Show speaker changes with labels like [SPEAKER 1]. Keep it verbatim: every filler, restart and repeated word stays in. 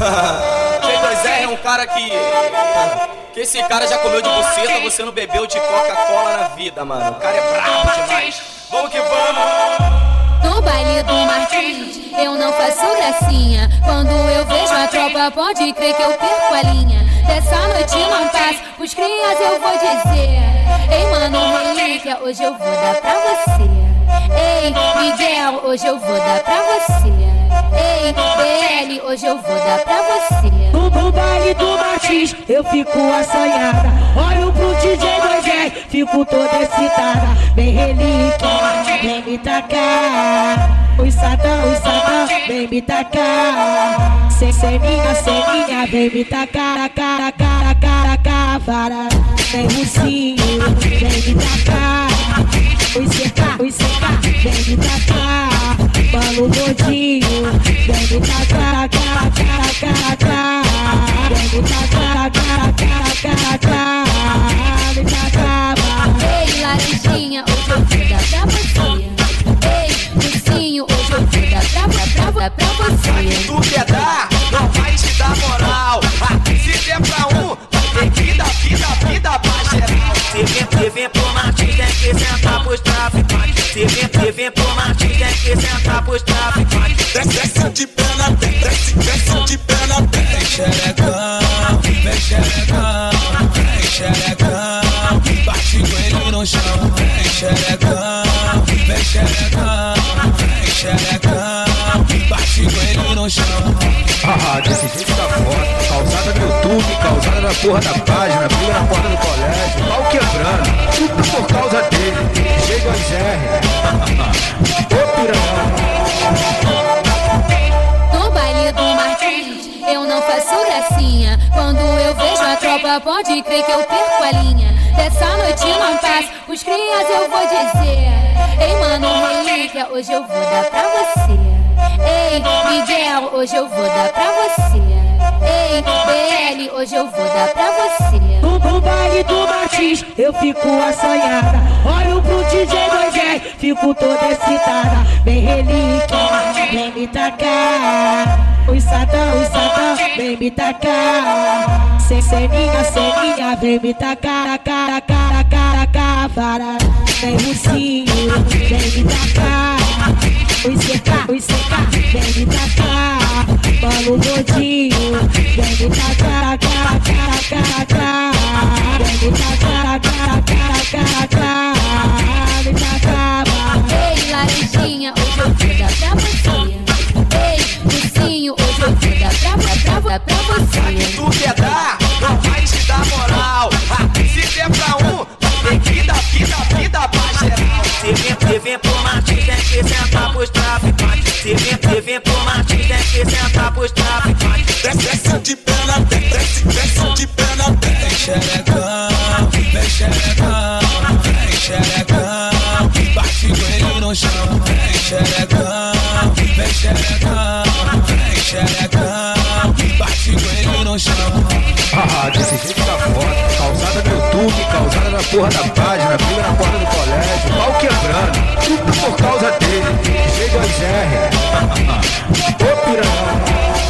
[SPEAKER 1] G dois R é um cara que... Que esse cara já comeu de buceta, você não bebeu de Coca-Cola na vida, mano. O cara é brabo demais. Vamos que vamos!
[SPEAKER 2] No baile do Martins, eu não faço gracinha. Quando eu vejo a tropa, pode crer que eu perco a linha. Dessa noite não passa, pros crias eu vou dizer: ei, mano, relíquia, hoje eu vou dar pra você. Ei, Miguel, hoje eu vou dar pra você. Ei, B L, hoje eu vou dar pra você.
[SPEAKER 3] No, no baile do Martins, eu fico assanhada. Olho pro D J dois R, fico toda excitada. Vem relíquia, vem me tacar. Os satã, os satã, vem me tacar. Sem ceninha, ceninha, vem me tacar. Tacar, tacar, tacar, tacar, para. Vem Russinho, vem me tacar. Os C K, os C K, vem me tacar. Mano gordinho, vem me tacar, tacar, tacar, tacar. Vem me tacar, tacar, tacar, tacar. Me tacar,
[SPEAKER 2] ei, laranjinha, hoje eu vou dar pra você. Ei, Russinho, hoje eu vou dar pra, pra, pra, pra você.
[SPEAKER 1] Tu quer dar, não vai te dar moral. Ah, se der pra um, vai ter que dar vida, vida pra geral.
[SPEAKER 4] Se vem, se vem pro Martins, tem que sentar pros traficantes. Se vem, se vem pro Martins, tem que sentar pros traficantes.
[SPEAKER 5] Desce, desce de perna, desce, desce de perna. Vem xerecão, vem xerecão, vem xerecão. Bate com ele no chão. Vem xerecão, vem xerecão, vem xerecão. Bate com ele no chão.
[SPEAKER 6] Ah, desse jeito tá foda. Causada no YouTube, causada na porra da página, briga na porta do colégio, pau quebrando, tudo por causa dele. G dois R. Ô piranha.
[SPEAKER 2] No baile do Martins, eu não faço gracinha. Quando eu vejo a tropa, pode crer que eu perco a linha. Dessa noite não passa, pros crias eu vou dizer: ei, mano, relíquia, hoje eu vou dar pra você. Ei, Miguel, hoje eu vou dar pra você. Ei, B L, hoje eu vou dar pra você.
[SPEAKER 3] No, no baile do Martins, eu fico assanhada. Olho pro D J dois R, fico toda excitada. Vem relíquia, vem me tacar. Os satã, os satã, vem me tacar. Sem ceninha, ceninha, vem me tacar. Tacar, tacar, tacar, tacar, para. Vem Russinho, vem me tacar. Os C K, os C K, vem me tacar. Mano gordinho, vem me tacar. Tacar, tacar, tacar. Vem me tacar, tacar, tacar, tacar. Me tacar,
[SPEAKER 2] ei, laranjinha, hoje eu vou dar pra você. Ei, Russinho, hoje eu vou dar pra, pra, pra, pra você.
[SPEAKER 1] Tu quer dar, não vai te dar moral. Ah, se der pra um, vai ter que dar vida, vida pra geral.
[SPEAKER 4] Se vem, se vem pro Martins, tem que sentar pros traficantes. Se vem, se vem pro Martins, tem que sentar pros traficantes.
[SPEAKER 5] Desce, desce de perna, desce, desce de perna. Vem xerecão, vem xerecão, vem xerecão. Bate com ele no chão. Vem xerecão, vem xerecão, vem xerecão. Bate com ele no chão.
[SPEAKER 6] Ah, desse jeito tá foda. Causada no YouTube, causada na porra da página, briga na porta do colégio, pau quebrando, tudo por causa dele. G dois R. Ô piranha.